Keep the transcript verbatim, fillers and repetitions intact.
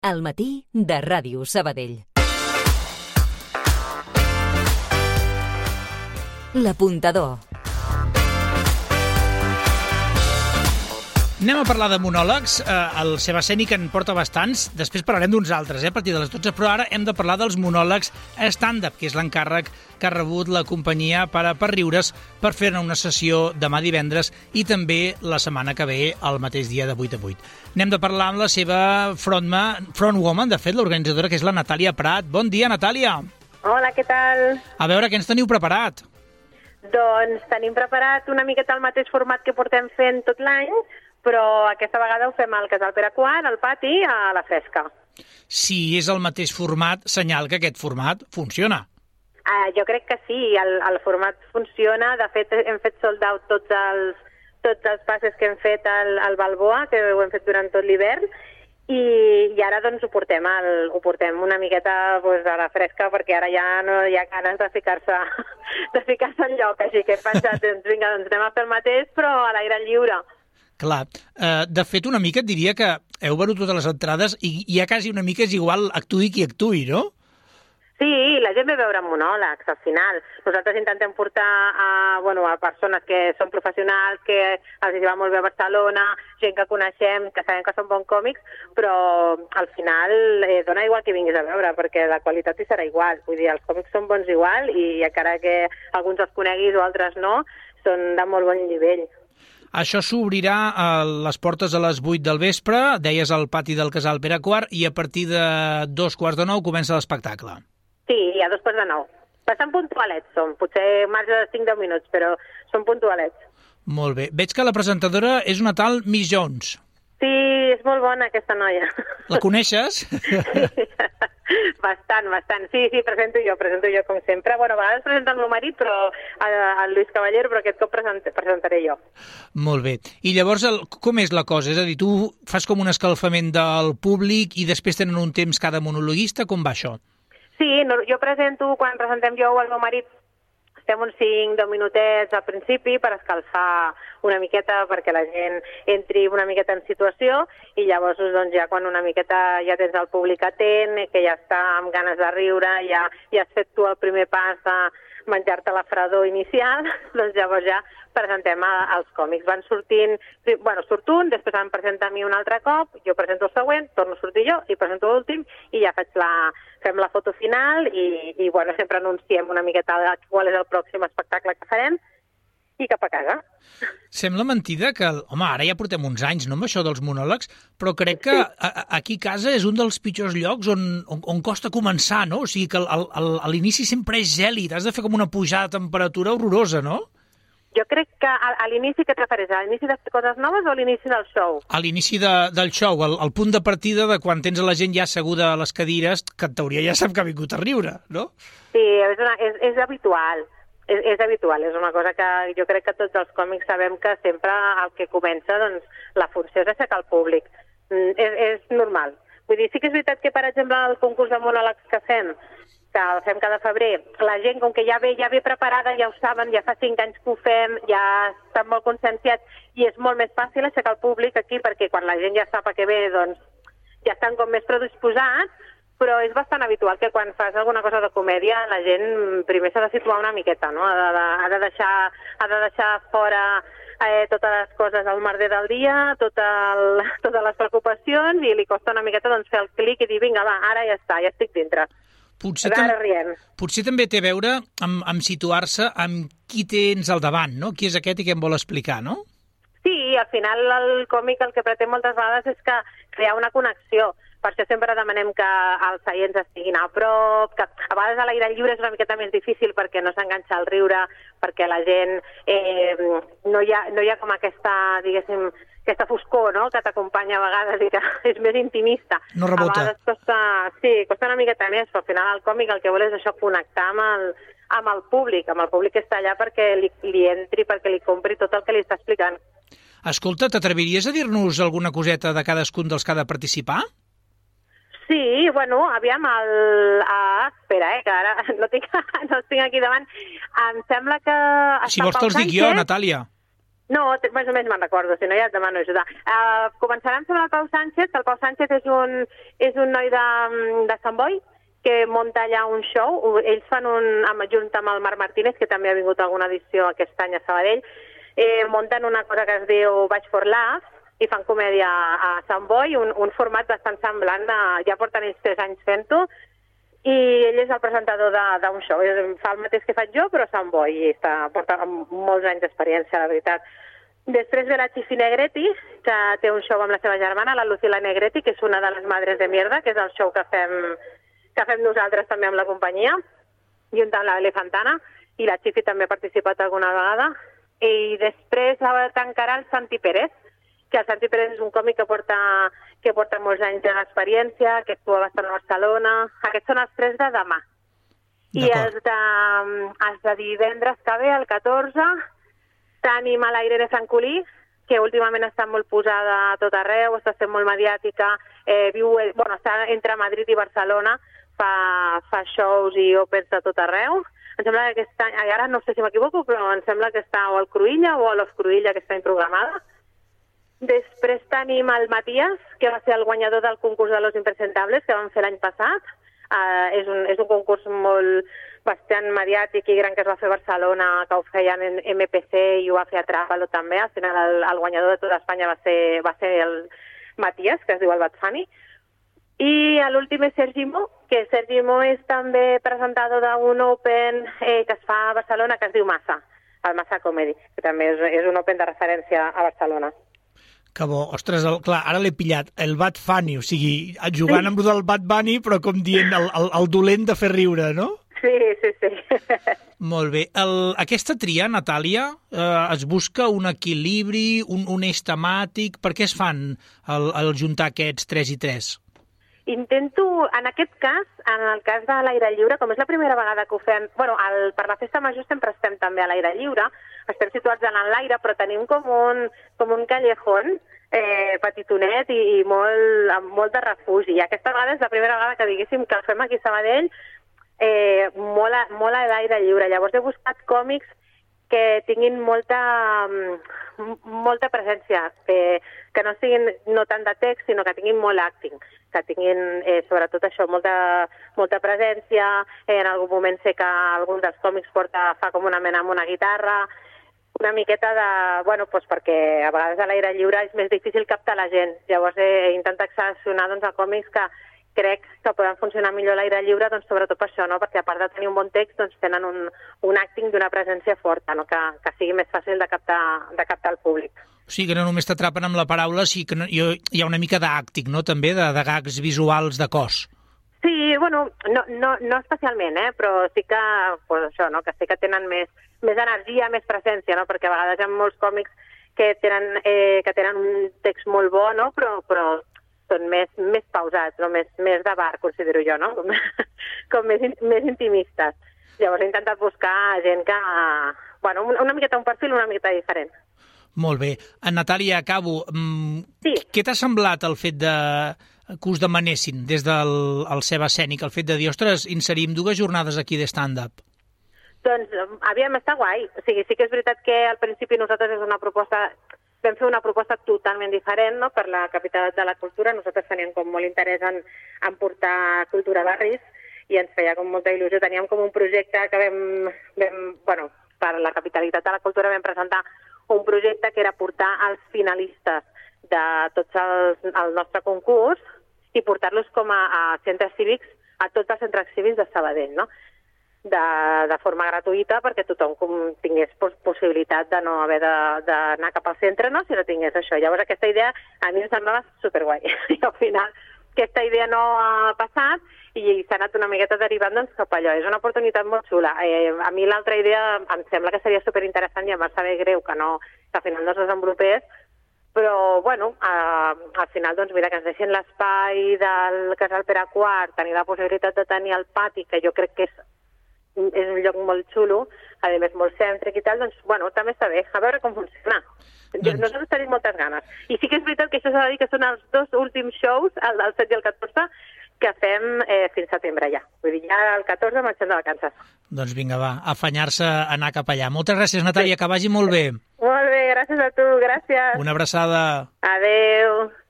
Al matí de Ràdio Sabadell. L'apuntador. Anem a parlar de monòlegs. Eh, el Sebasènic en porta bastants. Després parlarem d'uns altres, eh, a partir de les dotze. Però ara hem de parlar dels monòlegs stand-up, que és l'encàrrec que ha rebut la companyia Para per Riure's per fer una sessió demà divendres i també la setmana que ve, el mateix dia de vuit a vuit. Anem de parlar amb la seva frontman, frontwoman, de fet, l'organitzadora, que és la Natàlia Prat. Bon dia, Natàlia. Hola, què tal? A veure, què ens teniu preparat? Doncs tenim preparat una miqueta el mateix format que portem fent tot l'any, però aquesta vegada ho fem al Casal Pere quart, al pati, a la fresca. Si és el mateix format, senyal que aquest format funciona. Uh, jo crec que sí, el, el format funciona. De fet, hem fet sold out tots els, tots els passes que hem fet al, al Balboa, que ho hem fet durant tot l'hivern, i, i ara doncs ho portem, al, ho portem una miqueta pues, a la fresca, perquè ara ja no hi ha ganes de ficar-se de ficar-se en lloc, així que he pensat, doncs vinga, doncs anem a fer el mateix, però a l'aire lliure. Clar, uh, de fet una mica et diria que heu venut totes les entrades i ja quasi una mica és igual actuï qui actuï, no? Sí, la gent ve a veure monòlegs, al final. Nosaltres intentem portar a, bueno, a persones que són professionals, que els va molt bé a Barcelona, gent que coneixem, que sabem que són bons còmics, però al final eh, dona igual que vinguis a veure, perquè la qualitat hi serà igual. Vull dir, els còmics són bons igual i encara que alguns els coneguis o altres no, són de molt bon nivell. Això s'obrirà a les portes a les vuit del vespre, deies al pati del Casal Pere quart, i a partir de dos quarts de nou comença l'espectacle. Sí, a dos quarts de nou. Bastant puntualets som, potser marge de cinc a deu minuts, però són puntualets. Molt bé. Veig que la presentadora és una tal Miss Jones. Sí, és molt bona aquesta noia. La coneixes? Sí, bastant, bastant. Sí, sí, presento jo, presento jo com sempre. Bueno, a vegades presenta el meu marit, però el Lluís Caballero, però aquest cop present, presentaré jo. Molt bé. I llavors, el, com és la cosa? És a dir, tu fas com un escalfament del públic i després tenen un temps cada monologuista? Com va això? Sí, no, jo presento, quan presentem jo o el meu marit, estem uns cinc deu minutets al principi per escalfar una miqueta perquè la gent entri una miqueta en situació i llavors doncs, ja quan una miqueta ja tens el públic atent, que ja està amb ganes de riure, ja, ja has fet tu el primer pas de menjar-te la fredor inicial, doncs llavors ja presentem els còmics. Van sortint, bueno, surt un, després em presenta a mi un altre cop, jo presento el següent, torno a sortir jo i presento l'últim i ja faig la, fem la foto final i, i bueno, sempre anunciem una miqueta qual és el pròxim espectacle que farem i cap a casa. Sembla mentida que, home, ara ja portem uns anys, no, amb això dels monòlegs, però crec que a, aquí a casa és un dels pitjors llocs on, on, on costa començar, no? O sigui que el, el, a l'inici sempre és gèlid, has de fer com una pujada de temperatura horrorosa, no? Jo crec que a, a l'inici, què et refereix? A l'inici de coses noves o a l'inici del show? A l'inici de, del show, el, el punt de partida de quan tens la gent ja asseguda a les cadires, que en teoria ja sap que ha vingut a riure, no? Sí, és, una, és, és habitual. És, és habitual, és una cosa que jo crec que tots els còmics sabem que sempre el que comença, doncs, la funció és aixecar el públic. Mm, és, és normal. Vull dir, sí que és veritat que, per exemple, el concurs de monòlegs que fem, que el fem cada febrer, la gent, com que ja ve, ja ve preparada, ja ho saben, ja fa cinc anys que ho fem, ja estan molt conscienciats i és molt més fàcil aixecar el públic aquí perquè quan la gent ja sap a què ve, doncs ja estan com més predisposats, però és bastant habitual que quan fas alguna cosa de comèdia la gent primer s'ha de situar una miqueta, no? Ha de, ha de, deixar, ha de deixar fora eh, totes les coses al merder del dia, tot el, totes les preocupacions i li costa una miqueta doncs, fer el clic i dir vinga, va, ara ja està, ja estic dintre. Potser, tam potser també té a veure amb, amb situar-se amb qui tens al davant, no? Qui és aquest i què em vol explicar, no? Sí, al final el còmic el que pretén moltes vegades és que crear una connexió. Per això sempre demanem que els seients estiguin a prop, que a vegades a l'aire lliure és una miqueta més difícil perquè no s'enganxa el riure, perquè la gent eh, no, hi ha, no hi ha com aquesta, diguéssim, aquesta foscor, no?, que t'acompanya a vegades i que és més intimista. No rebota. A vegades costa, sí, costa una miqueta més, però al final el còmic el que vol és això, connectar amb el, amb el públic, amb el públic que està allà perquè li, li entri, perquè li compri tot el que li està explicant. Escolta, t'atreviries a dir-nos alguna coseta de cadascun dels que ha de participar? Sí, bueno, aviam, el... Ah, espera, eh, que ara no, tinc, no els tinc aquí davant. Em sembla que... Si vols te'ls dic jo, Natàlia. No, més o menys me'n recordo, si no ja et demano ajuda. Uh, començarem sobre el Pau Sánchez. El Pau Sánchez és un, és un noi de, de Sant Boi que munta allà un show. Ells fan un, amb, junt amb el Marc Martínez, que també ha vingut a alguna edició aquest any a Sabadell, eh, munten una cosa que es diu Baix for Love i fan comèdia a Sant Boi, un, un format bastant semblant. Uh, ja porten ells tres anys fent-ho, i ell és el presentador d'un show. Fa el mateix que faig jo, però a Sant Boi, i està, porta molts anys d'experiència, la veritat. Després ve la Chifi Negretti, que té un show amb la seva germana, la Lucila Negretti, que és una de les madres de mierda, que és el show que fem, que fem nosaltres també amb la companyia, junt amb l'Elefantana, i la Chifi també ha participat alguna vegada. I després tancarà el Santi Pérez, que el Santi Pérez és un còmic que porta, que porta molts anys d'experiència, que actua bastant a Barcelona. Aquests són els tres de demà. I els de, els de divendres que ve, el catorze, tenim a l'Irene Francolí, que últimament està molt posada a tot arreu, està sent molt mediàtica, eh, viu, bueno, està entre Madrid i Barcelona, fa, fa shows i opens a tot arreu. Em sembla que aquest any, ara no sé si m'equivoco, però em sembla que està o al Cruïlla o a l'Os Cruïlla, que està programada. Després tenim el Matías, que va ser el guanyador del concurs de Los Impresentables, que vam fer l'any passat. Uh, és, un, és un concurs molt bastant mediàtic i gran que es va fer a Barcelona, que ho feien en M P C i ho va fer a Tràpalo també. Al final el, el guanyador de tota Espanya va ser, va ser el Matías, que es diu el Bad Funny. I l'últim és Sergi Mo, que Sergi Mo és també presentador d'un Open eh, que es fa a Barcelona, que es diu Massa, el Massa Comedy, que també és, és un Open de referència a Barcelona. Que bo. Ostres, el, clar, ara l'he pillat, el Bad Funny, o sigui, jugant amb el Bad Bunny, però com dient el, el, el dolent de fer riure, no? Sí, sí, sí. Molt bé. El, aquesta tria, Natàlia, eh, es busca un equilibri, un, un eix temàtic. Per què es fan el, el juntar aquests tres i tres? Intento, en aquest cas, en el cas de l'aire lliure, com és la primera vegada que ho fem, bueno, el, per la festa major sempre estem també a l'aire lliure, estem situats en l'aire, però tenim com un, com un callejón eh, petitonet i, i molt, amb molt de refugi. I aquesta vegada és la primera vegada que diguéssim que el fem aquí a Sabadell, eh, molt, a, molt a l'aire lliure. Llavors he buscat còmics que tinguin molta, molta presència, que, que no siguin no tant de text, sinó que tinguin molt acting, que tinguin eh, sobretot això, molta, molta presència. Eh, en algun moment sé que algun dels còmics porta, fa com una mena amb una guitarra, una miqueta de... Bueno, doncs perquè a vegades a l'aire lliure és més difícil captar la gent. Llavors he intentat seleccionar doncs, a còmics que crec que poden funcionar millor a l'aire lliure, doncs, sobretot per això, no? Perquè a part de tenir un bon text, doncs, tenen un, un acting d'una presència forta, no? que, que sigui més fàcil de captar, de captar el públic. O sigui que no només t'atrapen amb la paraula, sí que no, hi ha una mica d'acting, no? També de, de gags visuals de cos. Sí, bueno, no, no, no especialment, eh? Però sí que, pues això, no? Que sí que tenen més, més energia, més presència, no? Perquè a vegades hi ha molts còmics que tenen, eh, que tenen un text molt bo, no? Però, però són més, més pausats, no? més, més de bar, considero jo, no? Com, com més, més intimistes. Llavors he intentat buscar gent que... Bueno, una miqueta un perfil una miqueta diferent. Molt bé. En Natàlia, acabo. Sí. Què t'ha semblat el fet de que us demanessin des del el Ceba Escènic, el fet de dir, ostres, inserim dues jornades aquí de stand-up? Doncs, aviam, està guai. O sigui, sí que és veritat que al principi nosaltres és una proposta... Vam fer una proposta totalment diferent, no?, per la capital de la cultura. Nosaltres teníem com molt interès en, en portar cultura a barris i ens feia com molta il·lusió. Teníem com un projecte que vam, vam bueno, per la capitalitat de la cultura vam presentar un projecte que era portar els finalistes de tots els, el nostre concurs i portar-los com a, a centres cívics, a tots els centres cívics de Sabadell, no?, de, de forma gratuïta, perquè tothom com, tingués pos, possibilitat de no haver d'anar cap al centre, no?, si no tingués això. Llavors aquesta idea a mi em semblava superguai. I al final aquesta idea no ha passat i s'ha anat una miqueta derivant doncs, cap allò. És una oportunitat molt xula. Eh, a mi l'altra idea em sembla que seria superinteressant i em va saber greu que, no, que al final no es desenvolupés, però, bueno, eh, al final, doncs, mira, que ens deixin l'espai del Casal Pere quart, tenir la possibilitat de tenir el pati, que jo crec que és és un lloc molt xulo, a més molt cèntric i tal, doncs, bueno, també està bé. A veure com funciona. Doncs... Nosaltres tenim moltes ganes. I sí que és veritat que això s'ha de dir que són els dos últims shows, el del set i el catorze, que fem eh, fins setembre ja. Vull dir, ja el catorze marxem de vacances. Doncs vinga, va, afanyar-se a anar cap allà. Moltes gràcies, Natàlia, sí. Que vagi molt bé. Molt bé, gràcies a tu, gràcies. Una abraçada. Adeu.